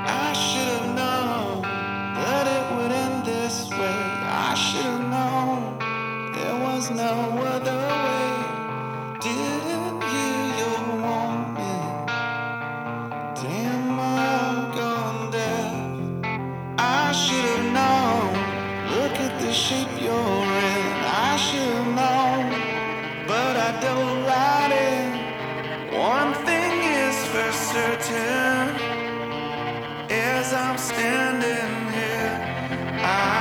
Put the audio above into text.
I should have known that it would end this way. I should have known there was no other way. Didn't hear your warning. Damn, I'm gone deaf. I should have known. Look at the shape you're in. I should have known, but I don't right in. One thing is for certain. As I'm standing here,